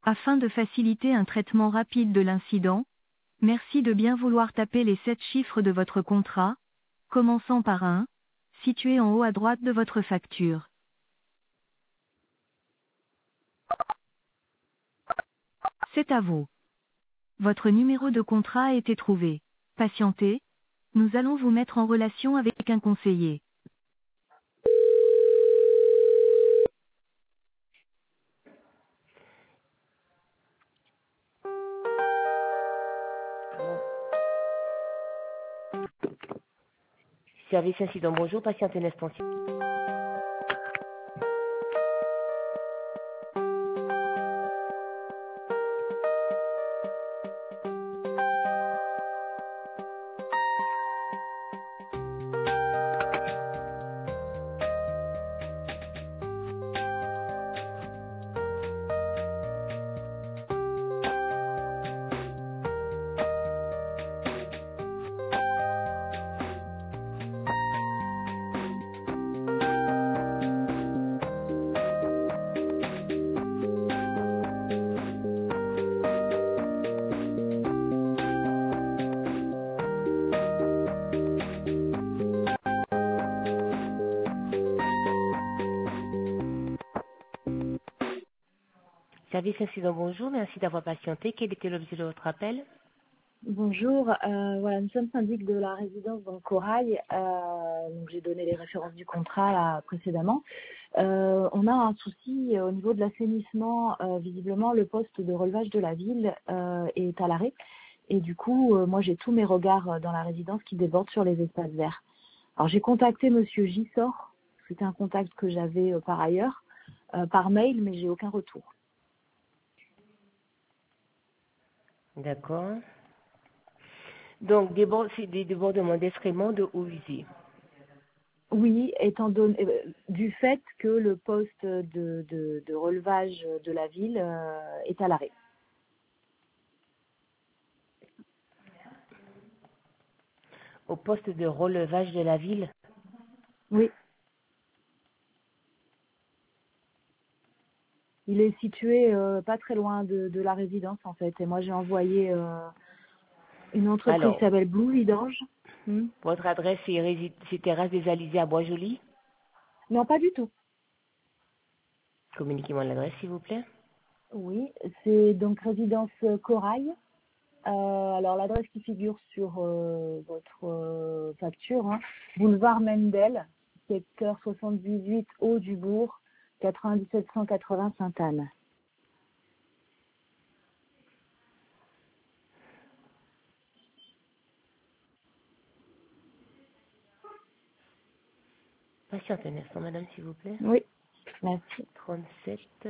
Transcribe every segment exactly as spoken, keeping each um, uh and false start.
Afin de faciliter un traitement rapide de l'incident, merci de bien vouloir taper les sept chiffres de votre contrat, commençant par un, situé en haut à droite de votre facture. C'est à vous. Votre numéro de contrat a été trouvé. Patientez, nous allons vous mettre en relation avec un conseiller. Bon. Service incident, bonjour, patientez un instant. Service incident, bonjour, merci d'avoir patienté. Quel était l'objet de votre appel? Bonjour, euh, voilà, nous sommes syndic de la résidence dans Corail. Euh, donc j'ai donné les références du contrat là, précédemment. Euh, on a un souci au niveau de l'assainissement. Euh, visiblement, le poste de relevage de la ville euh, est à l'arrêt. Et du coup, euh, moi j'ai tous mes regards dans la résidence qui débordent sur les espaces verts. Alors j'ai contacté Monsieur Gissor. C'était un contact que j'avais euh, par ailleurs, euh, par mail, mais j'ai aucun retour. D'accord. Donc, débord- c'est des débordements d'excréments de eau usée. Oui, étant donné euh, du fait que le poste de, de, de relevage de la ville euh, est à l'arrêt. Au poste de relevage de la ville. Oui, il est situé euh, pas très loin de, de la résidence en fait. Et moi j'ai envoyé euh, une entreprise qui Alors, s'appelle Blue Vidange. Hmm. votre adresse, c'est, rési- c'est Terrasse des Alizés à Bois-Joli. Non, pas du tout. Communiquez-moi l'adresse, s'il vous plaît. Oui, c'est donc résidence Corail. Euh, alors l'adresse qui figure sur euh, votre euh, facture, hein, boulevard Mendel, secteur soixante-dix-huit Haut du Bourg, quatre-vingt-dix-sept cent quatre-vingts Sainte-Anne. Patientez un instant, madame, s'il vous plaît. Oui, merci. trente-sept.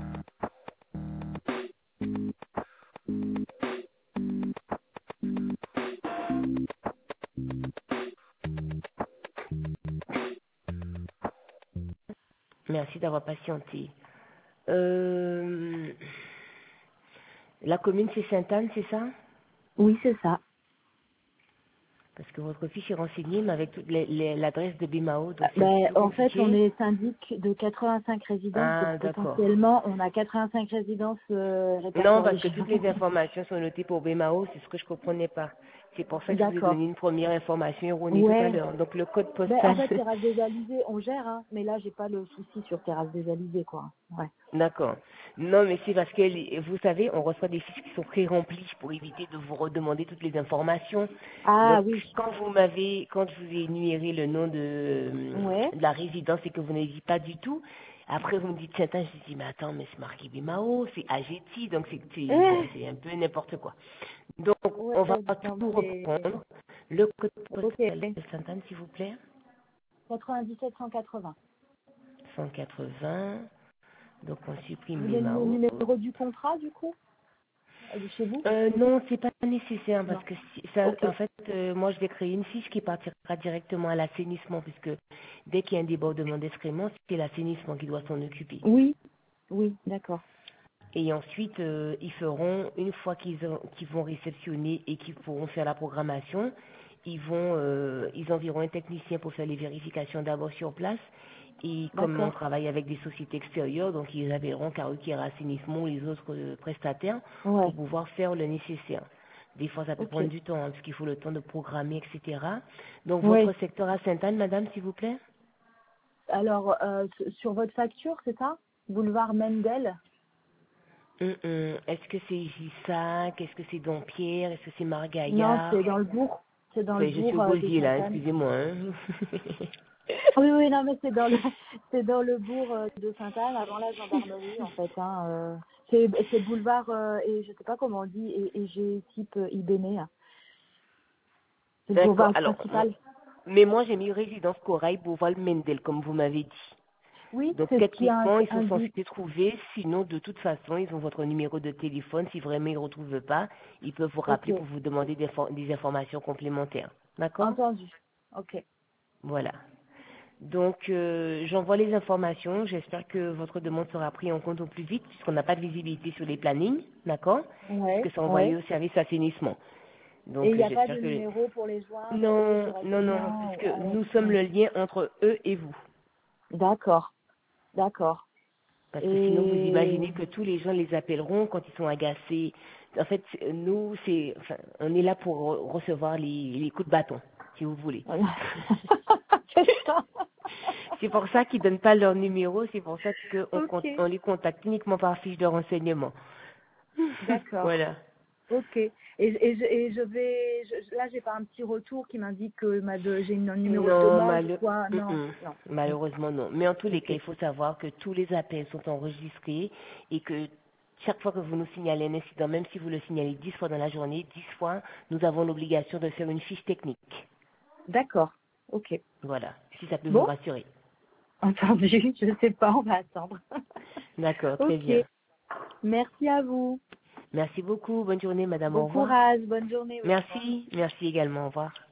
Merci d'avoir patienté. Euh, la commune, c'est Sainte-Anne, c'est ça? Oui, c'est ça. Parce que votre fiche est renseignée, mais avec toute les- les- l'adresse de Bimao, Euh, donc c'est un petit Ben, peu en fait, on compliqué. est syndic de quatre-vingt-cinq résidences, donc Ah, d'accord. potentiellement, on a quatre-vingt-cinq résidences euh, Non, répertoriées parce que chez toutes nous. les informations sont notées pour Bemao, c'est ce que je comprenais pas. C'est pour ça que je vous ai D'accord. donné une première information erronée tout à Ouais. l'heure. Donc le code Ben, en postal. fait, Terrasse des Alizés, on gère, hein, mais là, j'ai pas le souci sur Terrasse des Alizés, quoi. Ouais. D'accord. Non, mais c'est parce que les- vous savez, on reçoit des fiches qui sont pré-remplies pour éviter de vous redemander toutes les informations. Ah Donc oui. quand vous m'avez, quand je vous ai énuméré le nom de, Ouais. de la résidence et que vous n'avez dit pas du tout, après vous me dites tiens, tiens, je dis mais attends, mais c'est marqué Bimao, c'est Ageti, donc c'est c'est Euh, bon, c'est un peu n'importe quoi. Donc ouais, on va non, tout c'est... reprendre. Le code Ok. postal de Sainte-Anne, s'il vous plaît. quatre-vingt-dix-sept cent quatre-vingts. cent quatre-vingts. Donc on supprime Vous voulez le Bimao. numéro du contrat, du coup, euh, de chez vous? Euh, non, c'est pas nécessaire parce Non. que si- ça, Ok. en fait, euh, moi je vais créer une fiche qui partira directement à l'assainissement puisque dès qu'il y a un débordement d'excréments, c'est l'assainissement qui doit s'en occuper. Oui. Oui, d'accord. Et ensuite, euh, ils feront, une fois qu'ils ont- qu'ils vont réceptionner et qu'ils pourront faire la programmation, ils vont, euh, ils enverront un technicien pour faire les vérifications d'abord sur place Et comme on D'accord. travaille avec des sociétés extérieures, donc ils appelleront Caruquier Assainissement ou les autres euh, prestataires Ouais. pour pouvoir faire le nécessaire. Des fois, ça peut Ok. prendre du temps, hein, parce qu'il faut le temps de programmer, et cetera. Donc, votre Oui. secteur à Sainte-Anne, madame, s'il vous plaît? Alors, euh, s- sur votre facture, c'est ça? Boulevard Mendel? Hum, hum. Est-ce que c'est Gissac? Est-ce que c'est Dompierre? Est-ce que c'est Non, Margaillard? c'est dans le bourg. C'est dans le Oui, je suis bourg au euh, de gosier, là, Sainte-Anne. excusez-moi. Hein. Oui, oui, non, mais c'est dans le, c'est dans le bourg euh, de Sainte-Anne, avant la gendarmerie, en fait. Hein, euh, c'est, c'est boulevard, euh, et je sais pas comment on dit, et, et j'ai type euh, Ibéné. Hein. C'est le D'accord. boulevard Alors, moi- principal. mais moi, j'ai mis résidence Corail Beauval Mendel, comme vous m'avez dit. Oui, Donc, c'est ce qui a techniquement, ils sont censés indiqué. trouver. Sinon, de toute façon, ils ont votre numéro de téléphone. Si vraiment ils ne retrouvent pas, ils peuvent vous Ok, rappeler pour vous demander des, for- des informations complémentaires. D'accord? entendu. Ok, Voilà. Donc, euh, j'envoie les informations. J'espère que votre demande sera prise en compte au plus vite, puisqu'on n'a pas de visibilité sur les plannings, d'accord? ouais, Puisque c'est envoyé ouais. au service assainissement. Et il Donc, n'y euh, a pas j'espère de que... numéro pour les joindre, eux, Non, non, non, directement. puisque Ah ouais, nous sommes ouais. le lien entre eux et vous. D'accord, d'accord. Parce que sinon, vous Et imaginez que tous les gens les appelleront quand ils sont agacés. En fait, c'est- nous, c'est, enfin, on est là pour re- recevoir les, les coups de bâton, si vous voulez. voilà. C'est ça. C'est pour ça qu'ils donnent pas leur numéro, c'est pour ça qu'on con- Ok, on les contacte uniquement par fiche de renseignement. d'accord. Voilà. Ok. Et, et, je, et je vais, je, là, j'ai pas un petit retour qui m'indique que ma de, j'ai une- un numéro de Non, demande ou mal- quoi. mm, Non, mm. non. malheureusement non. Mais en tous les cas, Ok. il faut savoir que tous les appels sont enregistrés et que chaque fois que vous nous signalez un incident, même si vous le signalez dix fois dans la journée, dix fois, nous avons l'obligation de faire une fiche technique. D'accord. Ok. Voilà, si ça peut vous Bon, rassurer. entendu. Je sais pas, on va attendre. D'accord, très Ok. bien. Merci à vous. Merci beaucoup. Bonne journée, madame. Au Bon revoir. courage. Bonne journée. Oui, au revoir. Merci. Merci également. Au revoir.